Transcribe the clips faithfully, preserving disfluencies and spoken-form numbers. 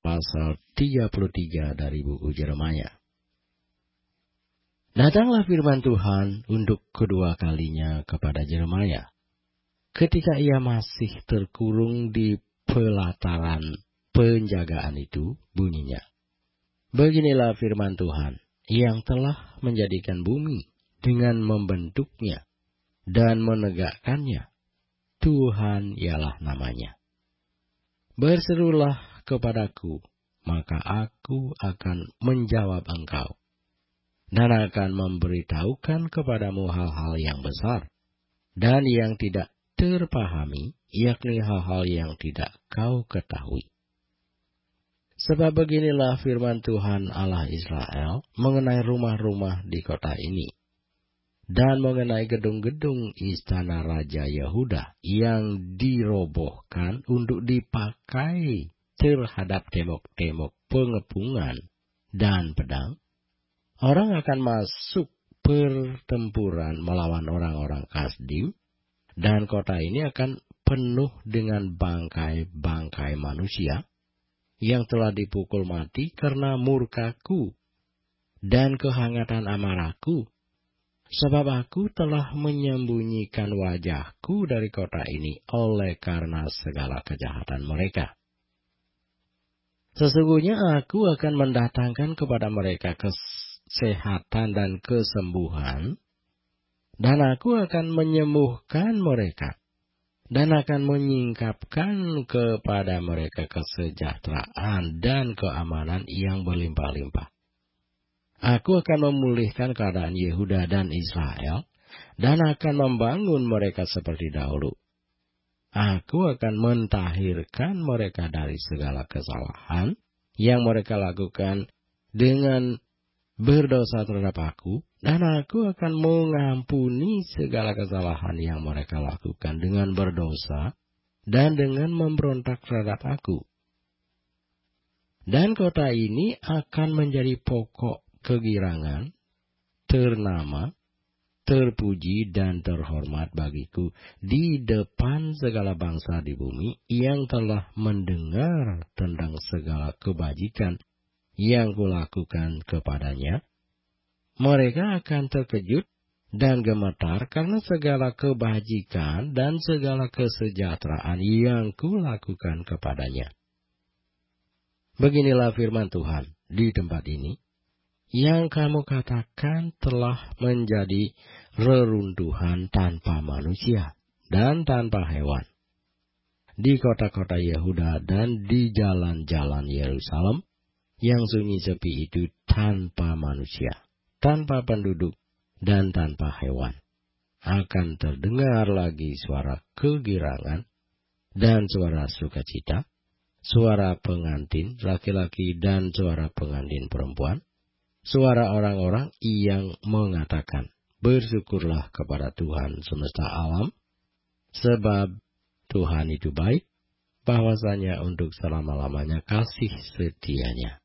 pasal tiga puluh tiga dari buku Yeremia. Datanglah firman Tuhan untuk kedua kalinya kepada Yeremia, ketika ia masih terkurung di pelataran penjagaan itu, bunyinya, beginilah firman Tuhan yang telah menjadikan bumi dengan membentuknya dan menegakkannya. Tuhan ialah namanya. Berserulah kepadaku, maka aku akan menjawab engkau, dan akan memberitahukan kepadamu hal-hal yang besar dan yang tidak terpahami, yakni hal-hal yang tidak kau ketahui. Sebab beginilah firman Tuhan Allah Israel mengenai rumah-rumah di kota ini, dan mengenai gedung-gedung istana Raja Yehuda yang dirobohkan untuk dipakai terhadap tembok-tembok pengepungan dan pedang. Orang akan masuk pertempuran melawan orang-orang Kasdim, dan kota ini akan penuh dengan bangkai-bangkai manusia yang telah dipukul mati karena murkaku dan kehangatan amarahku, sebab aku telah menyembunyikan wajahku dari kota ini oleh karena segala kejahatan mereka. Sesungguhnya aku akan mendatangkan kepada mereka kesehatan dan kesembuhan, dan aku akan menyembuhkan mereka, dan akan menyingkapkan kepada mereka kesejahteraan dan keamanan yang berlimpah-limpah. Aku akan memulihkan keadaan Yehuda dan Israel, dan akan membangun mereka seperti dahulu. Aku akan mentahirkan mereka dari segala kesalahan yang mereka lakukan dengan berdosa terhadap aku, dan aku akan mengampuni segala kesalahan yang mereka lakukan dengan berdosa dan dengan memberontak terhadap aku. Dan kota ini akan menjadi pokok kegirangan, ternama, terpuji dan terhormat bagiku di depan segala bangsa di bumi yang telah mendengar tentang segala kebajikan yang kulakukan kepadanya. Mereka akan terkejut dan gemetar karena segala kebajikan dan segala kesejahteraan yang kulakukan kepadanya. Beginilah firman Tuhan di tempat ini, yang kamu katakan telah menjadi reruntuhan tanpa manusia dan tanpa hewan. Di kota-kota Yehuda dan di jalan-jalan Yerusalem yang sunyi sepi itu tanpa manusia, tanpa penduduk, dan tanpa hewan, akan terdengar lagi suara kegirangan dan suara sukacita, suara pengantin laki-laki dan suara pengantin perempuan, suara orang-orang yang mengatakan, bersyukurlah kepada Tuhan semesta alam, sebab Tuhan itu baik, bahwasanya untuk selama-lamanya kasih setianya.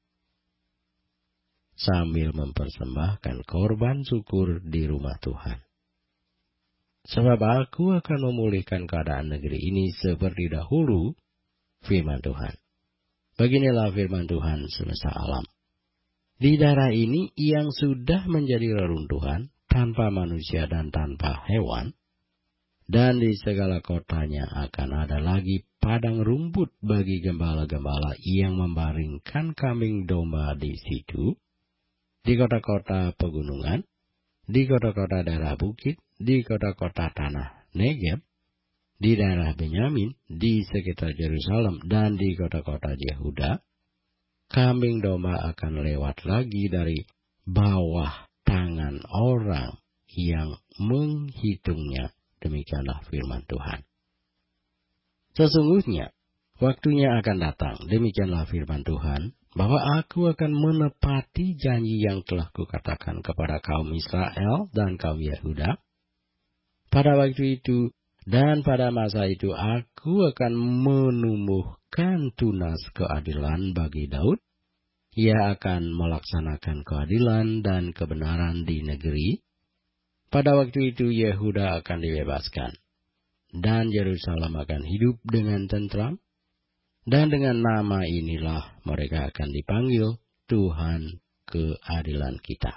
Sambil mempersembahkan korban syukur di rumah Tuhan. Sebab aku akan memulihkan keadaan negeri ini seperti dahulu, firman Tuhan. Beginilah firman Tuhan semesta alam. Di daerah ini yang sudah menjadi reruntuhan, tanpa manusia dan tanpa hewan, dan di segala kotanya akan ada lagi padang rumput bagi gembala-gembala yang membaringkan kambing domba di situ, di kota-kota pegunungan, di kota-kota daerah bukit, di kota-kota tanah Negeb, di daerah Benyamin, di sekitar Yerusalem, dan di kota-kota Yehuda. Kambing domba akan lewat lagi dari bawah tangan orang yang menghitungnya. Demikianlah firman Tuhan. Sesungguhnya, waktunya akan datang, demikianlah firman Tuhan, bahwa aku akan menepati janji yang telah kukatakan kepada kaum Israel dan kaum Yehuda. Pada waktu itu dan pada masa itu aku akan menumbuhkan tunas keadilan bagi Daud. Ia akan melaksanakan keadilan dan kebenaran di negeri. Pada waktu itu Yehuda akan dibebaskan, dan Yerusalem akan hidup dengan tentram, Dan dengan nama inilah mereka akan dipanggil Tuhan keadilan kita.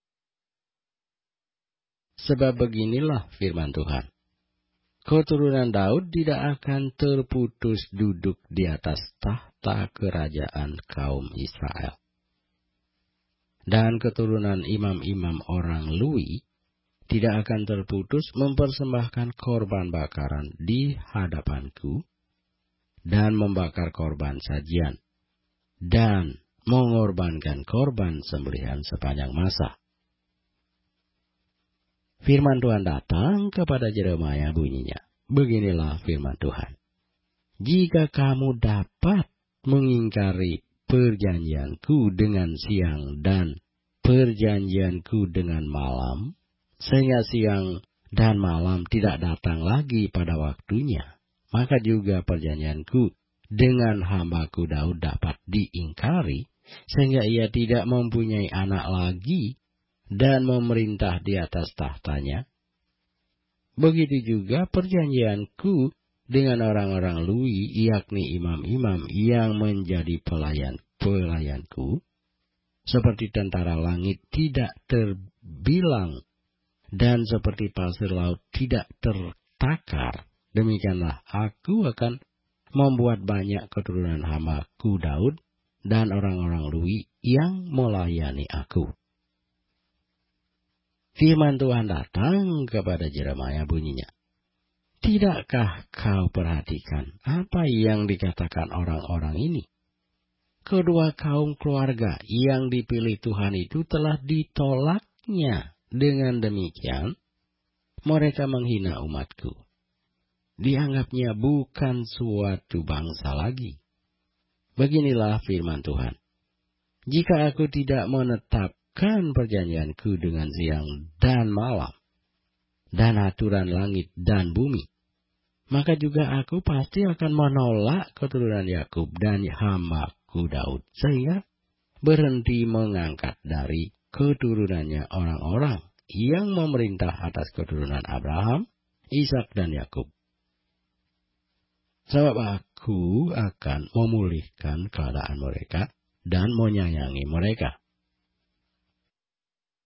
Sebab beginilah firman Tuhan. Keturunan Daud tidak akan terputus duduk di atas tahta kerajaan kaum Israel. Dan keturunan imam-imam orang Lewi tidak akan terputus mempersembahkan korban bakaran di hadapanku, dan membakar korban sajian, dan mengorbankan korban sembelihan sepanjang masa. Firman Tuhan datang kepada Yeremia bunyinya, beginilah firman Tuhan. Jika kamu dapat mengingkari perjanjianku dengan siang dan perjanjianku dengan malam, sehingga siang dan malam tidak datang lagi pada waktunya, maka juga perjanjianku dengan hambaku Daud dapat diingkari, sehingga ia tidak mempunyai anak lagi dan memerintah di atas tahtanya. Begitu juga perjanjianku dengan orang-orang Lewi, yakni imam-imam yang menjadi pelayan-pelayanku, seperti tentara langit tidak terbilang, dan seperti pasir laut tidak tertakar. Demikianlah aku akan membuat banyak keturunan hambaku Daud dan orang-orang Lewi yang melayani aku. Firman Tuhan datang kepada Yeremia bunyinya, tidakkah kau perhatikan apa yang dikatakan orang-orang ini? Kedua kaum keluarga yang dipilih Tuhan itu telah ditolaknya. Dengan demikian, mereka menghina umatku. Dianggapnya bukan suatu bangsa lagi. Beginilah firman Tuhan. Jika aku tidak menetapkan perjanjianku dengan siang dan malam, dan aturan langit dan bumi, maka juga aku pasti akan menolak keturunan Yakub dan hambaku Daud, sehingga berhenti mengangkat dari keturunannya orang-orang yang memerintah atas keturunan Abraham, Ishak dan Yakub. Sebab aku akan memulihkan keadaan mereka dan menyayangi mereka.